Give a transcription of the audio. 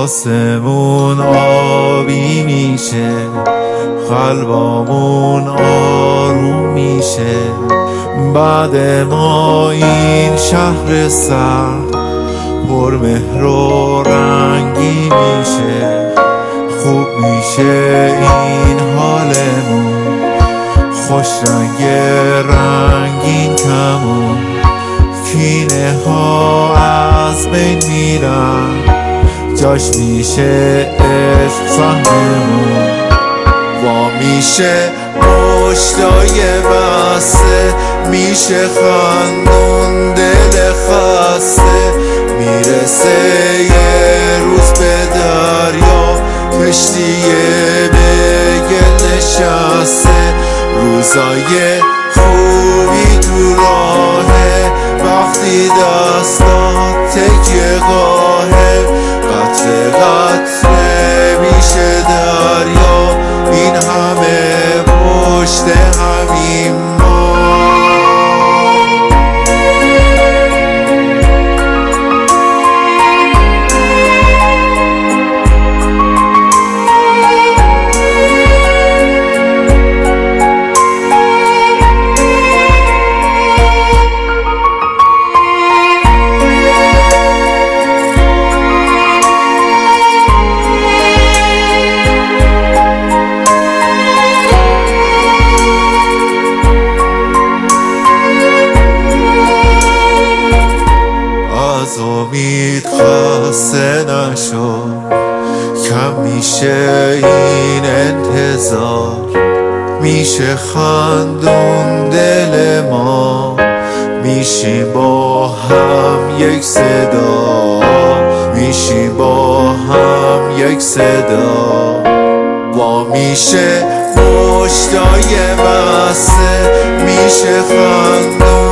آسمون آبی میشه، قلبامون آروم میشه. بعد ما این شهر سرد پر مهر و رنگی میشه. خوب میشه این حالمون، خوش رنگ رنگین کمون. کینه ها از بین میرن، جاش میشه عشق سهممون. وا میشه پشتای بسته، میشه خندون دل خسته. میرسه یه روز به دریا، کشتیه به گل نشسته. روزای خوبی تو راهه، وقتی دستات تکیه گاهه. قطره قطره میشه دریا، این همه پشت همین ما. از امید خسته نشو، کم میشه این انتظار. میشه خندون دل ما، میشیم با هم یک صدا، میشیم با هم یک صدا. وا میشه پشتای بسته، میشه خندون